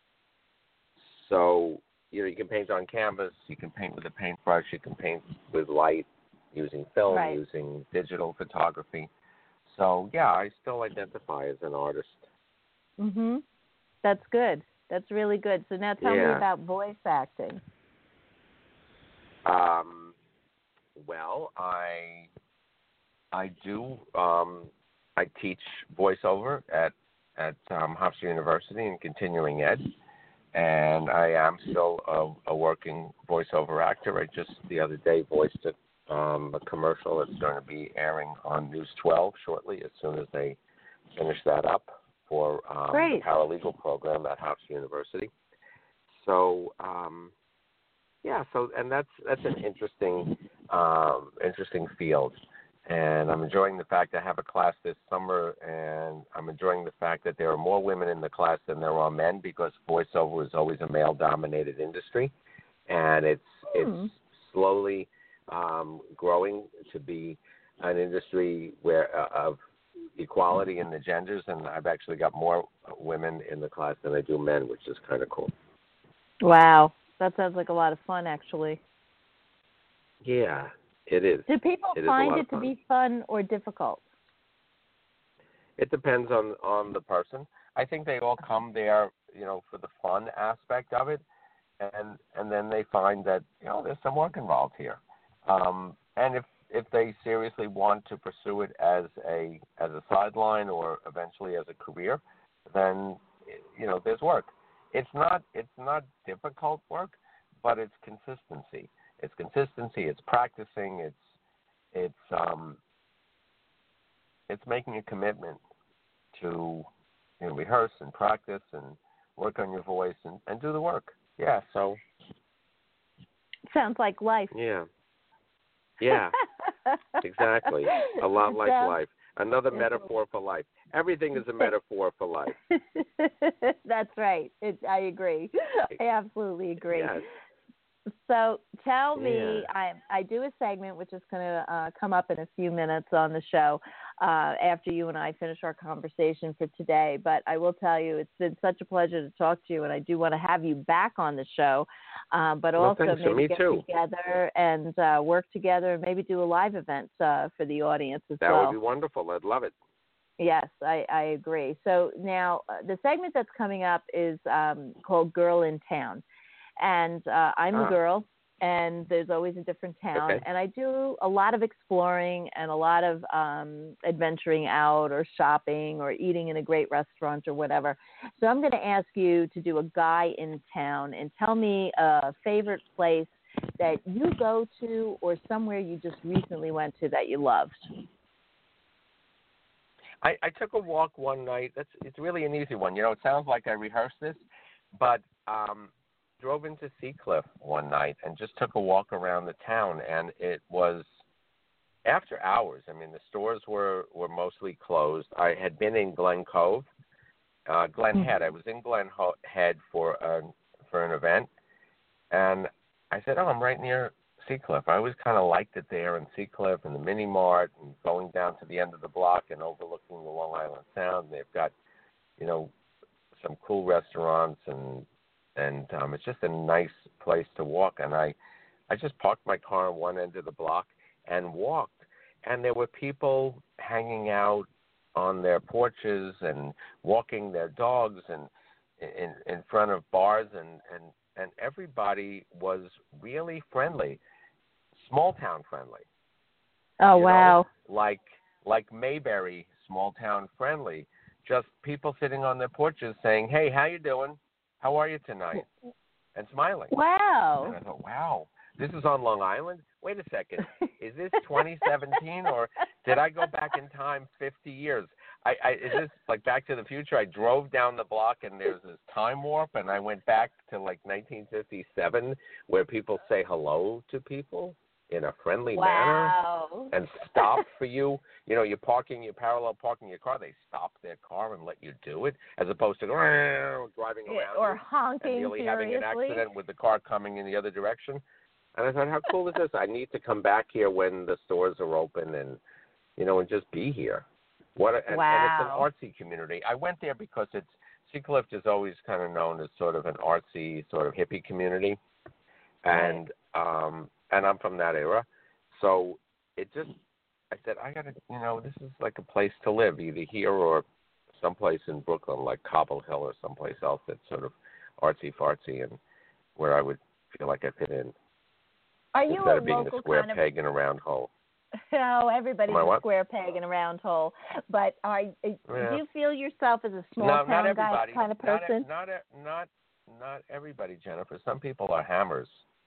so you know, you can paint on canvas. You can paint with a paintbrush. You can paint with light, using film, Right. using digital photography. So yeah, I still identify as an artist. Mhm. That's good. That's really good. So now tell me Yeah. about voice acting. Um, well, I I do. Um, I teach voiceover at at um, Hofstra University in continuing ed, and I am still a, a working voiceover actor. I just the other day voiced a, um, a commercial that's going to be airing on News twelve shortly, as soon as they finish that up for um, the Great. paralegal program at Hofstra University. So. Um, Yeah, so and that's that's an interesting um, interesting field. And I'm enjoying the fact I have a class this summer, and I'm enjoying the fact that there are more women in the class than there are men, because voiceover is always a male-dominated industry, and it's Hmm. it's slowly um, growing to be an industry where uh, of equality in the genders, and I've actually got more women in the class than I do men, which is kind of cool. Wow, that sounds like a lot of fun, actually. Yeah, it is. Do people It is a find lot it of to fun. be fun or difficult? It depends on on the person. I think they all come there, you know, for the fun aspect of it, and and then they find that, you know, there's some work involved here. Um, and if if they seriously want to pursue it as a as a sideline or eventually as a career, then, you know, there's work. It's not it's not difficult work, but it's consistency. It's consistency. It's practicing. It's it's um it's making a commitment to, you know, rehearse and practice and work on your voice and, and do the work. Yeah. So. Sounds like life. Yeah. Yeah. Exactly. A lot like Sounds- life. Another metaphor for life. Everything is a metaphor for life. That's right. It, I agree. I absolutely agree. Yes. So tell me, Yeah. I I do a segment which is going to uh, come up in a few minutes on the show uh, after you and I finish our conversation for today. But I will tell you, it's been such a pleasure to talk to you, and I do want to have you back on the show. Um, but Well, also thanks. maybe Me get too. together and uh, work together, and maybe do a live event uh, for the audience as That well. would be wonderful. I'd love it. Yes, I, I agree. So now uh, the segment that's coming up is um, called Girl in Town. And uh, I'm Ah. a girl, and there's always a different town. Okay. And I do a lot of exploring and a lot of um, adventuring out or shopping or eating in a great restaurant or whatever. So I'm going to ask you to do a guy in town and tell me a favorite place that you go to or somewhere you just recently went to that you loved. I, I took a walk one night. That's it's really an easy one. You know, it sounds like I rehearsed this, but um, drove into Seacliff one night and just took a walk around the town, and it was after hours. I mean, the stores were, were mostly closed. I had been in Glen Cove, uh, Glen Head. I was in Glen Ho- Head for an for an event, and I said, "Oh, I'm right near Seacliff." I always kind of liked it there in Seacliff and the Mini Mart and going down to the end of the block and overlooking the Long Island Sound. They've got, you know, some cool restaurants and and um, it's just a nice place to walk. And I, I just parked my car on one end of the block and walked. And there were people hanging out on their porches and walking their dogs and in in front of bars and and and everybody was really friendly. Small town friendly. Oh, you wow. know, like like Mayberry, small town friendly. Just people sitting on their porches saying, "Hey, how you doing? How are you tonight?" and smiling. Wow. And I thought, "Wow, this is on Long Island? Wait a second. Is this twenty seventeen or did I go back in time fifty years? I, I is this like Back to the Future? I drove down the block and there's this time warp and I went back to like nineteen fifty-seven where people say hello to people in a friendly Wow. manner and stop for you. You know, you're parking, you're parallel parking your car. They stop their car and let you do it, as opposed to driving around or you honking and nearly having an furiously. accident with the car coming in the other direction. And I thought, how cool is this? I need to come back here when the stores are open and, you know, and just be here. What a, and, Wow. and it's an artsy community. I went there because it's Seacliff is always kind of known as sort of an artsy, sort of hippie community, and Right. um, and I'm from that era, so it just I said I gotta, you know, this is like a place to live, either here or someplace in Brooklyn, like Cobble Hill or someplace else that's sort of artsy fartsy and where I would feel like I fit in. Are you Instead a of being local a square kind of? peg in a round hole. No, everybody's Am I a what? square peg in a round hole. But are Yeah. do you feel yourself as a small No, town not guy everybody. kind of Not person? not not not everybody, Jennifer. Some people are hammers,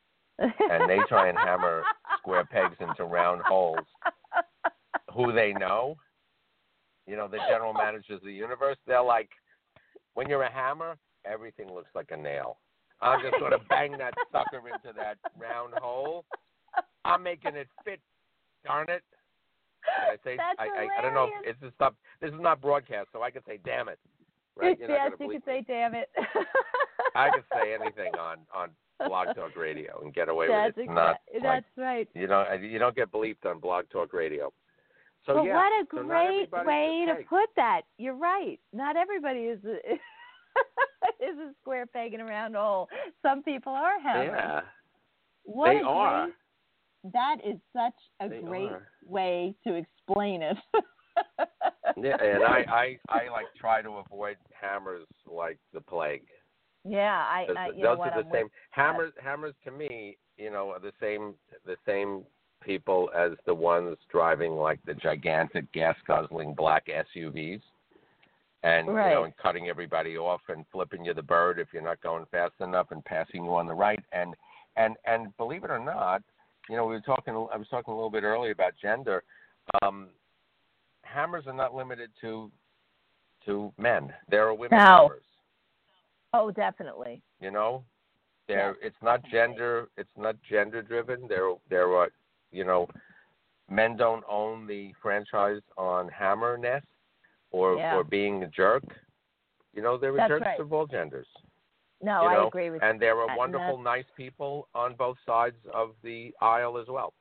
and they try and hammer square pegs into round holes. Who they know, you know, the general managers of the universe. They're like, when you're a hammer, everything looks like a nail. I'm just going to bang that sucker into that round hole, I'm making it fit. Darn it! Can I say? That's I, I hilarious. I don't know. If it's this stuff. This is not broadcast, so I can say "damn it." Right? You're yes, not you gonna could say me. "damn it." I can say anything on on Blog Talk Radio and get away that's with it. It's exa- not That's like, right. You know, you don't get bleeped on Blog Talk Radio. So but yeah. what a so great way to hey. put that. You're right. Not everybody is a, is a square peg in a round hole. Some people are hammers. Yeah. What they a are. Great, that is such a they great are. way to explain it. Yeah, and I, I, I like try to avoid hammers like the plague. Yeah, I, I you those know what, are the I'm same with, hammers. Hammers to me, you know, are the same the same people as the ones driving like the gigantic gas guzzling black S U Vs, and right. you know, and cutting everybody off and flipping you the bird if you're not going fast enough and passing you on the right. And and and believe it or not, you know, we were talking. I was talking a little bit earlier about gender. Um, hammers are not limited to to men. There are women no. hammers. Oh, definitely. You know, there yeah. it's not gender. It's not gender driven. There there are, you know, men don't own the franchise on Hammerness or yeah. or being a jerk. You know, there are That's jerks right. of all genders. No, you know? I agree with and you. there are And wonderful, nice people on both sides of the aisle as well.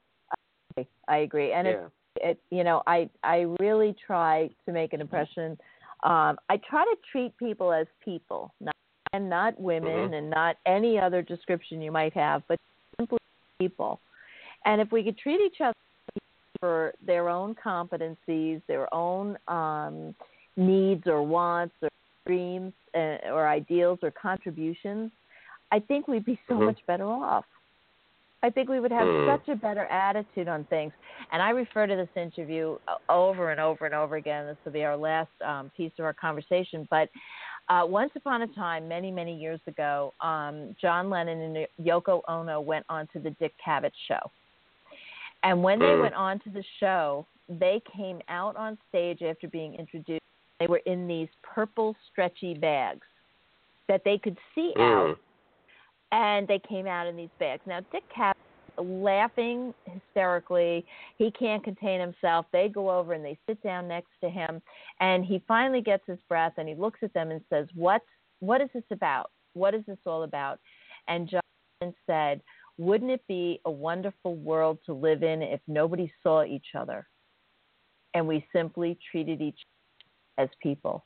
I agree, and yeah. it's it. You know, I I really try to make an impression. Um, I try to treat people as people, not and not women, mm-hmm. and not any other description you might have, but simply people. And if we could treat each other for their own competencies, their own um, needs or wants or dreams uh, or ideals or contributions, I think we'd be so mm-hmm. much better off. I think we would have mm. such a better attitude on things. And I refer to this interview over and over and over again. This will be our last um, piece of our conversation. But uh, once upon a time, many, many years ago, um, John Lennon and Yoko Ono went on to the Dick Cavett show. And when mm. they went on to the show, they came out on stage after being introduced. They were in these purple stretchy bags that they could see mm. out. And they came out in these bags. Now, Dick Cavett, laughing hysterically, he can't contain himself. They go over and they sit down next to him, and he finally gets his breath, and he looks at them and says, "What's what is this about? What is this all about?" And John said, "Wouldn't it be a wonderful world to live in if nobody saw each other, and we simply treated each other as people?"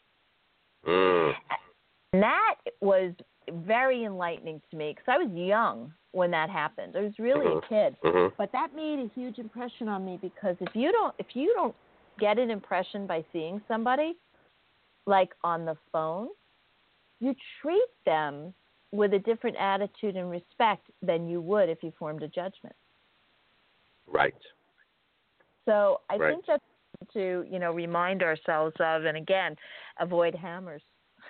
Mm. And that was very enlightening to me because I was young when that happened. I was really mm-hmm. a kid, mm-hmm. but that made a huge impression on me because if you don't if you don't get an impression by seeing somebody, like on the phone, you treat them with a different attitude and respect than you would if you formed a judgment. Right. So I right. think that's to you know remind ourselves of, and again, avoid hammers.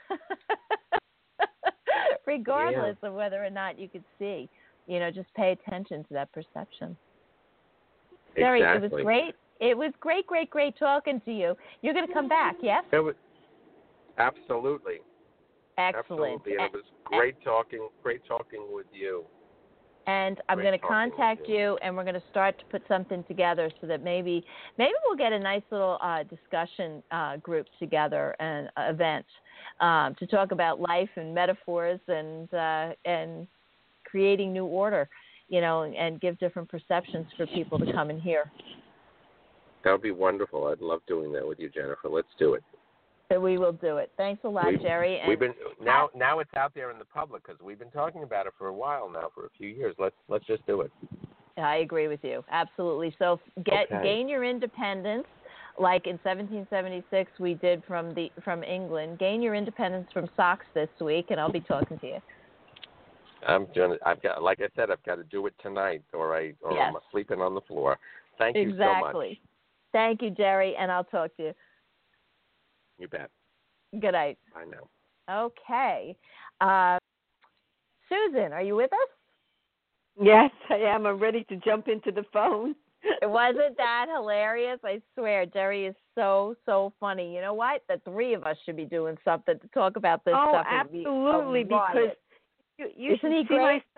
Regardless yeah. of whether or not you could see, you know, just pay attention to that perception. Exactly. Jerry, it was great. It was great, great, great talking to you. You're going to come back, yes? It was, absolutely. Excellent. Absolutely. And it was great talking, great talking with you. And I'm going to contact you. you, and we're going to start to put something together so that maybe maybe we'll get a nice little uh, discussion uh, group together and uh, event um, to talk about life and metaphors and uh, and creating new order, you know, and give different perceptions for people to come and hear. That would be wonderful. I'd love doing that with you, Jennifer. Let's do it. So we will do it. Thanks a lot, we've, Jerry. And we've been now. Now it's out there in the public because we've been talking about it for a while now, for a few years. Let's let's just do it. I agree with you absolutely. So get okay. gain your independence, like in seventeen seventy-six we did from the from England. Gain your independence from socks this week, and I'll be talking to you. I'm gonna. I've got, like I said, I've got to do it tonight, or I or yes. I'm sleeping on the floor. Thank you exactly. so much. Thank you, Jerry, and I'll talk to you. You bet. Good night. I know. Okay. Uh, Susan, are you with us? Yes, I am. I'm ready to jump into the phone. Wasn't that hilarious? I swear, Jerry is so, so funny. You know what? The three of us should be doing something to talk about this oh, stuff. Oh, absolutely, because you, you should he see great? my stock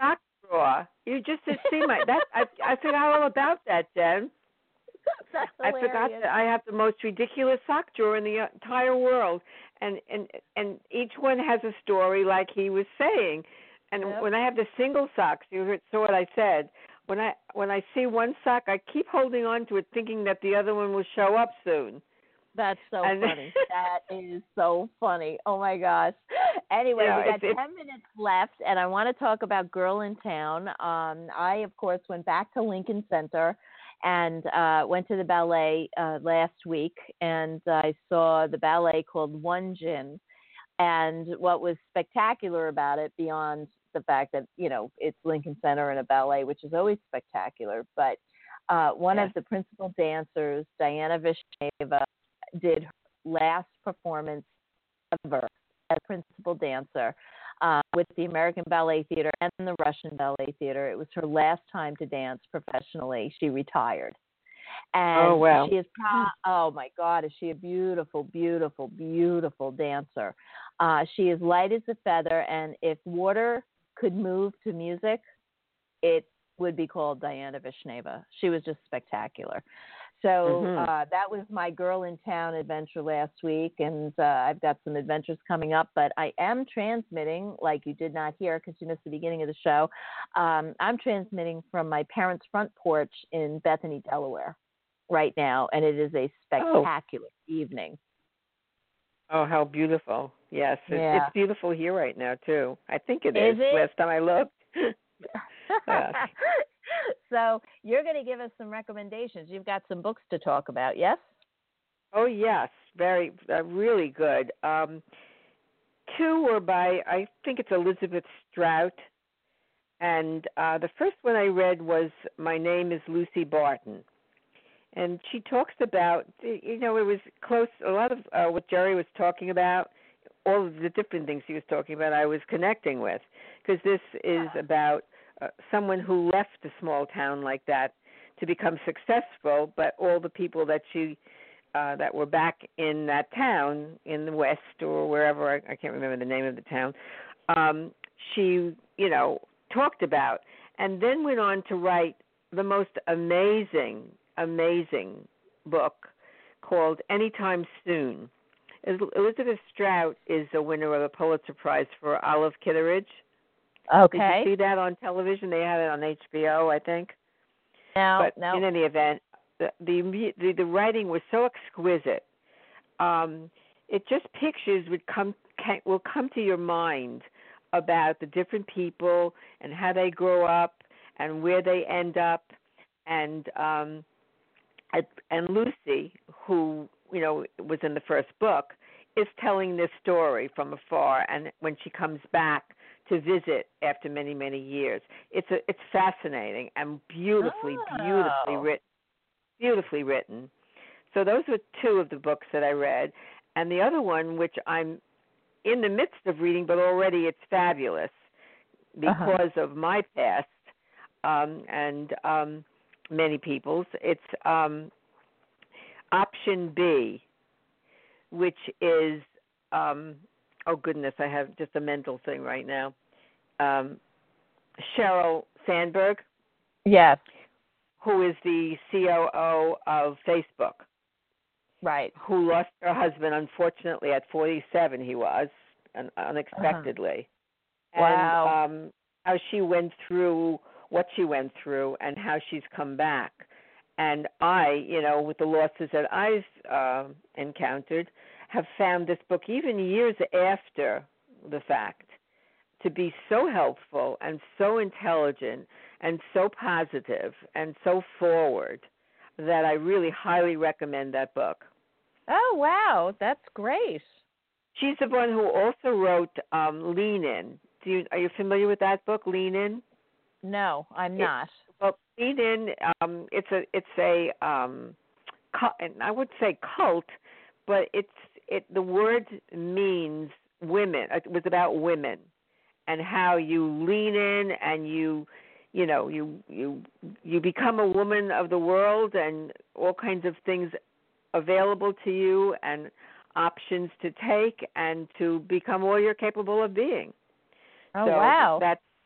drawer. You just did see my that I I forgot all about that, Jen. That's I forgot that I have the most ridiculous sock drawer in the entire world, and and and each one has a story, like he was saying. And Yep. when I have the single socks, you heard, saw what I said. When I when I see one sock, I keep holding on to it, thinking that the other one will show up soon. That's so And- funny. That is so funny. Oh my gosh. Anyway, Yeah, we got it's- it's- ten minutes left, and I want to talk about Girl in Town. Um, I, of course, went back to Lincoln Center and uh, went to the ballet uh, last week, and I saw the ballet called One Jin. And what was spectacular about it, beyond the fact that, you know, it's Lincoln Center and a ballet, which is always spectacular, but uh, one Yes. of the principal dancers, Diana Vishneva, did her last performance ever as principal dancer uh, with the American Ballet Theater and the Russian Ballet Theater. It was her last time to dance professionally. She retired. And Oh, wow. she is, oh my God, is she a beautiful, beautiful, beautiful dancer. Uh, she is light as a feather, and if water could move to music, it would be called Diana Vishneva. She was just spectacular. So Mhm. uh, that was my Girl in Town adventure last week, and uh, I've got some adventures coming up, but I am transmitting, like you did not hear because you missed the beginning of the show, um, I'm transmitting from my parents' front porch in Bethany, Delaware right now, and it is a spectacular oh. evening. Oh, how beautiful. Yes, it, yeah. it's beautiful here right now, too. I think it is. is, it? last time I looked. Yes. So you're going to give us some recommendations. You've got some books to talk about, yes? Oh, yes. Very, uh, really good. Um, two were by, I think it's Elizabeth Strout. And uh, the first one I read was My Name is Lucy Barton. And she talks about, you know, it was close, a lot of uh, what Jerry was talking about, all of the different things he was talking about, I was connecting with. Because this is about uh, someone who left a small town like that to become successful, but all the people that she, uh, that were back in that town, in the West or wherever, I, I can't remember the name of the town, um, she, you know, talked about, and then went on to write the most amazing amazing book called Anytime Soon. Elizabeth Strout is a winner of a Pulitzer Prize for Olive Kitteridge. Okay. Did you see that on television? They had it on H B O, I think. No, but no. in any event, the the the, the writing was so exquisite. Um, it just pictures would come can, will come to your mind about the different people and how they grow up and where they end up, and um, and Lucy, who, you know, was in the first book, is telling this story from afar, and when she comes back to visit after many, many years. It's a, it's fascinating and beautifully, oh. beautifully written. Beautifully written. So those were two of the books that I read. And the other one, which I'm in the midst of reading, but already it's fabulous because uh-huh. of my past um, and um, many people's. It's um, Option B, which is, um, oh goodness, I have just a mental thing right now. Um, Sheryl Sandberg. Yes. Who is the C O O of Facebook. Right. Who lost her husband, unfortunately, at forty-seven, he was, un- unexpectedly. Uh-huh. Wow. And um, how she went through what she went through and how she's come back. And I, you know, with the losses that I've uh, encountered, have found this book, even years after the fact, to be so helpful and so intelligent and so positive and so forward that I really highly recommend that book. Oh, wow. That's great. She's the one who also wrote um, Lean In. Do you, are you familiar with that book, Lean In? No, I'm not. It, well, Lean In, um, it's a, it's a, um, cult, I would say cult, but it's, it, the word means women. It was about women and how you lean in and you, you know, you you you become a woman of the world and all kinds of things available to you and options to take and to become all you're capable of being. Oh, so wow. That's,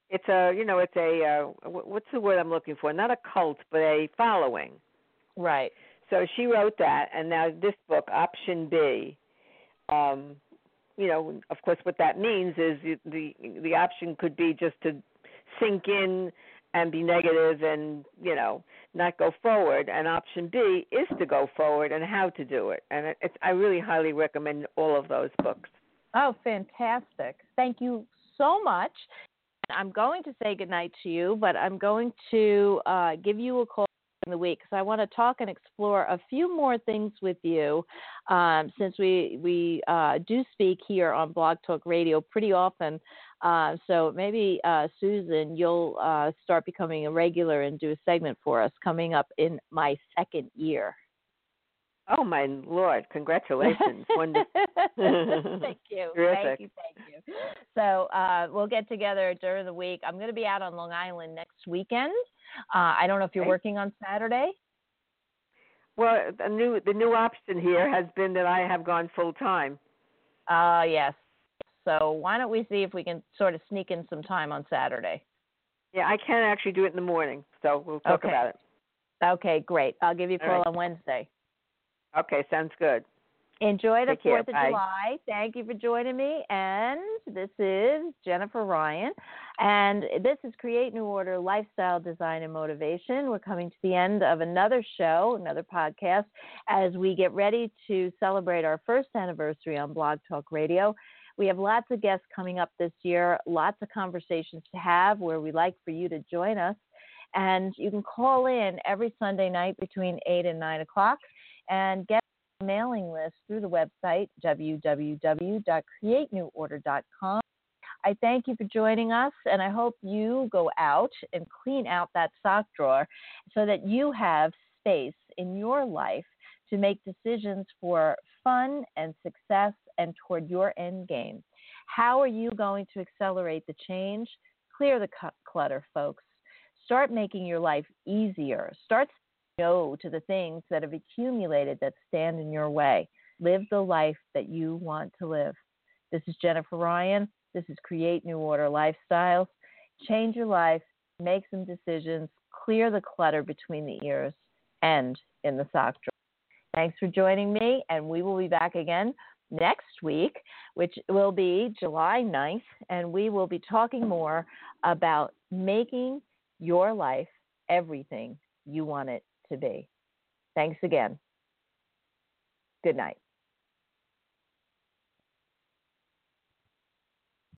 it's a you know it's a uh, what's the word I'm looking for? Not a cult, but a following. Right. So she wrote that, and now this book, Option B. Um, you know, of course, what that means is the the option could be just to sink in and be negative, and you know, not go forward. And option B is to go forward and how to do it. And it's I really highly recommend all of those books. Oh, fantastic! Thank you so much. I'm going to say goodnight to you, but I'm going to uh, give you a call in the week because I want to talk and explore a few more things with you um, since we we uh, do speak here on Blog Talk Radio pretty often. Uh, so maybe uh, Susan, you'll uh, start becoming a regular and do a segment for us coming up in my second year. Oh, my Lord. Congratulations. Wonderful. Thank you. Terrific. Thank you. Thank you. So uh, we'll get together during the week. I'm going to be out on Long Island next weekend. Uh, I don't know if you're Okay. working on Saturday. Well, the new the new option here has been that I have gone full time. Uh, yes. So why don't we see if we can sort of sneak in some time on Saturday? Yeah, I can actually do it in the morning, so we'll talk Okay. about it. Okay, great. I'll give you a All call right. on Wednesday. Okay, sounds good. Enjoy the Take care. fourth of Bye. July. Thank you for joining me. And this is Jennifer Ryan. And this is Create New Order, Lifestyle Design and Motivation. We're coming to the end of another show, another podcast, as we get ready to celebrate our first anniversary on Blog Talk Radio. We have lots of guests coming up this year, lots of conversations to have where we'd like for you to join us. And you can call in every Sunday night between eight and nine o'clock and get a mailing list through the website, w w w dot create new order dot com. I thank you for joining us, and I hope you go out and clean out that sock drawer so that you have space in your life to make decisions for fun and success and toward your end game. How are you going to accelerate the change? Clear the clutter, folks. Start making your life easier. Start no to the things that have accumulated that stand in your way. Live the life that you want to live. This is Jennifer Ryan. This is Create New Order Lifestyles. Change your life, make some decisions, clear the clutter between the ears and in the sock drawer. Thanks for joining me, and we will be back again next week, which will be July ninth, and we will be talking more about making your life everything you want it to be. Thanks again. Good night.